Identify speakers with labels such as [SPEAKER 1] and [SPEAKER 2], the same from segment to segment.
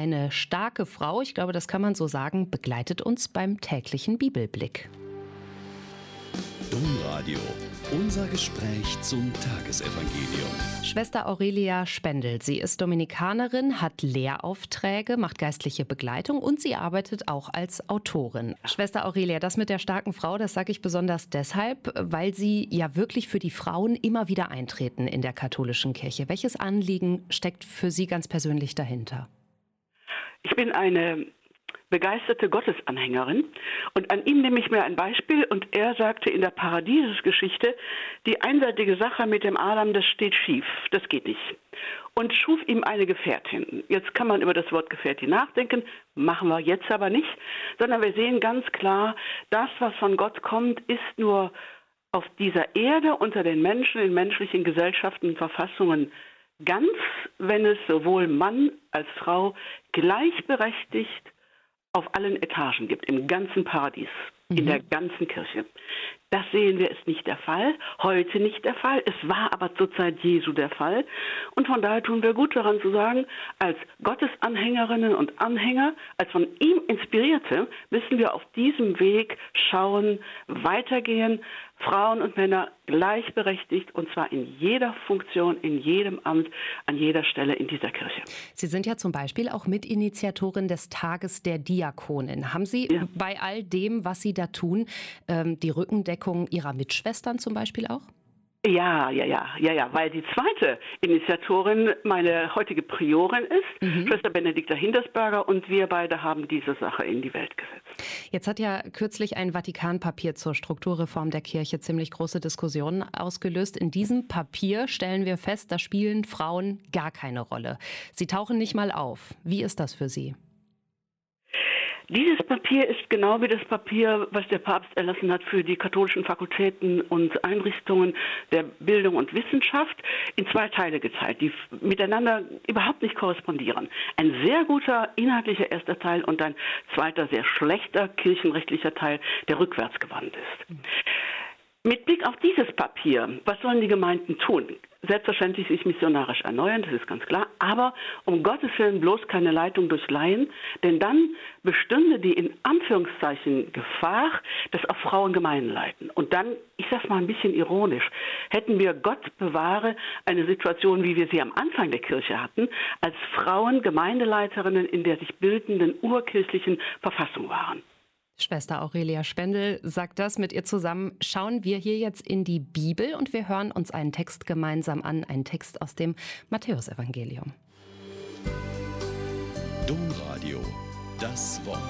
[SPEAKER 1] Eine starke Frau, ich glaube, das kann man so sagen, begleitet uns beim täglichen Bibelblick.
[SPEAKER 2] Domradio, unser Gespräch zum Tagesevangelium.
[SPEAKER 1] Schwester Aurelia Spendel, sie ist Dominikanerin, hat Lehraufträge, macht geistliche Begleitung und sie arbeitet auch als Autorin. Schwester Aurelia, das mit der starken Frau, das sage ich besonders deshalb, weil Sie ja wirklich für die Frauen immer wieder eintreten in der katholischen Kirche. Welches Anliegen steckt für Sie ganz persönlich dahinter?
[SPEAKER 3] Ich bin eine begeisterte Gottesanhängerin und an ihm nehme ich mir ein Beispiel und er sagte in der Paradiesesgeschichte, die einseitige Sache mit dem Adam, das steht schief, das geht nicht. Und schuf ihm eine Gefährtin. Jetzt kann man über das Wort Gefährtin nachdenken, machen wir jetzt aber nicht, sondern wir sehen ganz klar, das, was von Gott kommt, ist nur auf dieser Erde unter den Menschen, in menschlichen Gesellschaften und Verfassungen ganz, wenn es sowohl Mann als Frau gleichberechtigt auf allen Etagen gibt, im ganzen Paradies, in der ganzen Kirche. Das sehen wir, ist nicht der Fall, heute nicht der Fall, es war aber zur Zeit Jesu der Fall. Und von daher tun wir gut daran zu sagen, als Gottesanhängerinnen und Anhänger, als von ihm Inspirierte, müssen wir auf diesem Weg schauen, weitergehen, Frauen und Männer gleichberechtigt und zwar in jeder Funktion, in jedem Amt, an jeder Stelle in dieser Kirche.
[SPEAKER 1] Sie sind ja zum Beispiel auch Mitinitiatorin des Tages der Diakonin. Haben Sie bei all dem, was Sie da tun, die Rückendeckung Ihrer Mitschwestern zum Beispiel auch?
[SPEAKER 3] Ja, weil die zweite Initiatorin meine heutige Priorin ist, Schwester Benedikta Hindersberger, und wir beide haben diese Sache in die Welt gesetzt.
[SPEAKER 1] Jetzt hat ja kürzlich ein Vatikanpapier zur Strukturreform der Kirche ziemlich große Diskussionen ausgelöst. In diesem Papier stellen wir fest, da spielen Frauen gar keine Rolle. Sie tauchen nicht mal auf. Wie ist das für Sie?
[SPEAKER 3] Dieses Papier ist genau wie das Papier, was der Papst erlassen hat für die katholischen Fakultäten und Einrichtungen der Bildung und Wissenschaft, in zwei Teile geteilt, die miteinander überhaupt nicht korrespondieren. Ein sehr guter inhaltlicher erster Teil und ein zweiter sehr schlechter kirchenrechtlicher Teil, der rückwärts gewandt ist. Mit Blick auf dieses Papier, was sollen die Gemeinden tun? Selbstverständlich sich missionarisch erneuern, das ist ganz klar, aber um Gottes Willen bloß keine Leitung durch Laien, denn dann bestünde die in Anführungszeichen Gefahr, dass auch Frauen Gemeinden leiten. Und dann, ich sag's mal ein bisschen ironisch, hätten wir, Gott bewahre, eine Situation, wie wir sie am Anfang der Kirche hatten, als Frauen Gemeindeleiterinnen in der sich bildenden urkirchlichen Verfassung waren.
[SPEAKER 1] Schwester Aurelia Spendel sagt das. Mit ihr zusammen schauen wir hier jetzt in die Bibel und wir hören uns einen Text gemeinsam an, einen Text aus dem Matthäusevangelium.
[SPEAKER 2] Domradio, das Wort.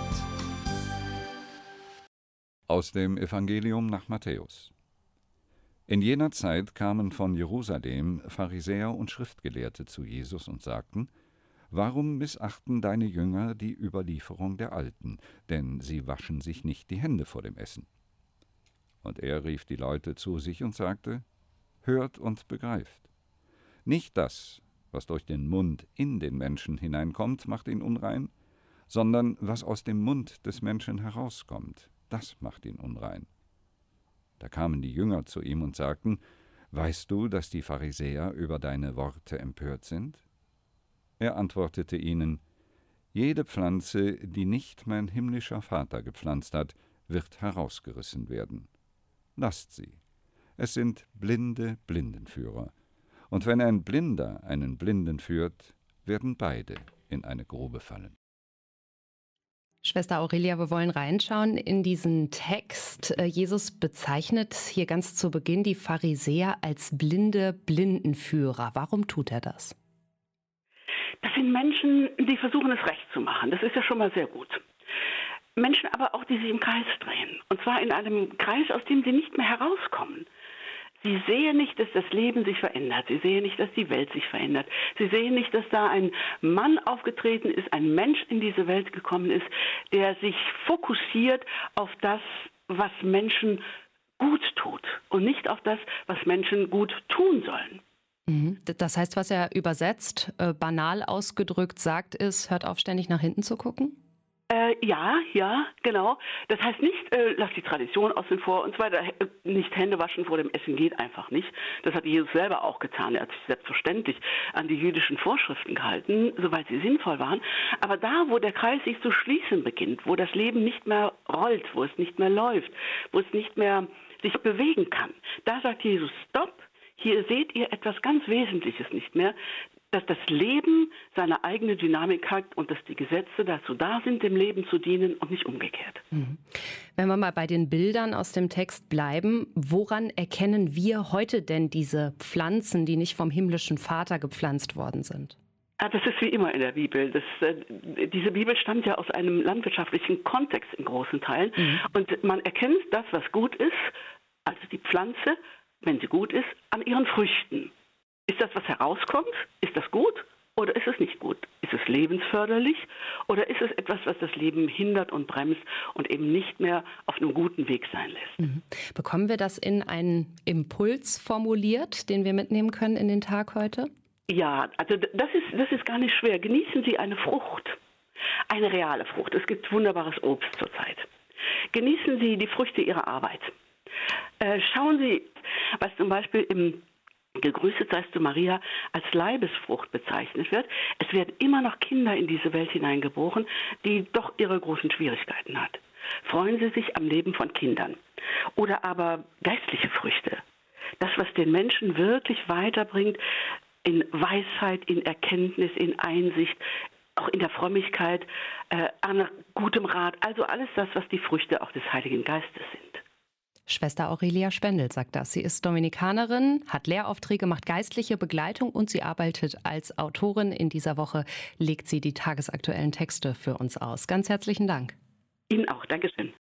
[SPEAKER 4] Aus dem Evangelium nach Matthäus. In jener Zeit kamen von Jerusalem Pharisäer und Schriftgelehrte zu Jesus und sagten: Warum missachten deine Jünger die Überlieferung der Alten? Denn sie waschen sich nicht die Hände vor dem Essen. Und er rief die Leute zu sich und sagte: Hört und begreift. Nicht das, was durch den Mund in den Menschen hineinkommt, macht ihn unrein, sondern was aus dem Mund des Menschen herauskommt, das macht ihn unrein. Da kamen die Jünger zu ihm und sagten: Weißt du, dass die Pharisäer über deine Worte empört sind? Er antwortete ihnen: Jede Pflanze, die nicht mein himmlischer Vater gepflanzt hat, wird herausgerissen werden. Lasst sie. Es sind blinde Blindenführer. Und wenn ein Blinder einen Blinden führt, werden beide in eine Grube fallen.
[SPEAKER 1] Schwester Aurelia, wir wollen reinschauen in diesen Text. Jesus bezeichnet hier ganz zu Beginn die Pharisäer als blinde Blindenführer. Warum tut er das?
[SPEAKER 3] Das sind Menschen, die versuchen, es recht zu machen. Das ist ja schon mal sehr gut. Menschen aber auch, die sich im Kreis drehen. Und zwar in einem Kreis, aus dem sie nicht mehr herauskommen. Sie sehen nicht, dass das Leben sich verändert. Sie sehen nicht, dass die Welt sich verändert. Sie sehen nicht, dass da ein Mann aufgetreten ist, ein Mensch in diese Welt gekommen ist, der sich fokussiert auf das, was Menschen gut tut und nicht auf das, was Menschen gut tun sollen.
[SPEAKER 1] Das heißt, was er übersetzt, banal ausgedrückt sagt, ist: Hört auf, ständig nach hinten zu gucken?
[SPEAKER 3] Ja, genau. Das heißt nicht, lass die Tradition außen vor und so weiter. Nicht Hände waschen vor dem Essen geht einfach nicht. Das hat Jesus selber auch getan. Er hat sich selbstverständlich an die jüdischen Vorschriften gehalten, soweit sie sinnvoll waren. Aber da, wo der Kreis sich zu schließen beginnt, wo das Leben nicht mehr rollt, wo es nicht mehr läuft, wo es nicht mehr sich bewegen kann, da sagt Jesus, stopp, hier seht ihr etwas ganz Wesentliches nicht mehr, dass das Leben seine eigene Dynamik hat und dass die Gesetze dazu da sind, dem Leben zu dienen und nicht umgekehrt.
[SPEAKER 1] Wenn wir mal bei den Bildern aus dem Text bleiben, woran erkennen wir heute denn diese Pflanzen, die nicht vom himmlischen Vater gepflanzt worden sind?
[SPEAKER 3] Das ist wie immer in der Bibel. Diese Bibel stammt ja aus einem landwirtschaftlichen Kontext in großen Teilen. Und man erkennt das, was gut ist, also die Pflanze, wenn sie gut ist, an ihren Früchten. Ist das, was herauskommt? Ist das gut oder ist es nicht gut? Ist es lebensförderlich oder ist es etwas, was das Leben hindert und bremst und eben nicht mehr auf einem guten Weg sein lässt?
[SPEAKER 1] Bekommen wir das in einen Impuls formuliert, den wir mitnehmen können in den Tag heute?
[SPEAKER 3] Ja, also das ist gar nicht schwer. Genießen Sie eine Frucht, eine reale Frucht. Es gibt wunderbares Obst zurzeit. Genießen Sie die Früchte Ihrer Arbeit. Schauen Sie, was zum Beispiel im Gegrüßet seist du, Maria, als Leibesfrucht bezeichnet wird. Es werden immer noch Kinder in diese Welt hineingeboren, die doch ihre großen Schwierigkeiten hat. Freuen Sie sich am Leben von Kindern. Oder aber geistliche Früchte. Das, was den Menschen wirklich weiterbringt, in Weisheit, in Erkenntnis, in Einsicht, auch in der Frömmigkeit, an gutem Rat. Also alles das, was die Früchte auch des Heiligen Geistes sind.
[SPEAKER 1] Schwester Aurelia Spendel sagt das. Sie ist Dominikanerin, hat Lehraufträge, macht geistliche Begleitung und sie arbeitet als Autorin. In dieser Woche legt sie die tagesaktuellen Texte für uns aus. Ganz herzlichen Dank.
[SPEAKER 3] Ihnen auch. Dankeschön.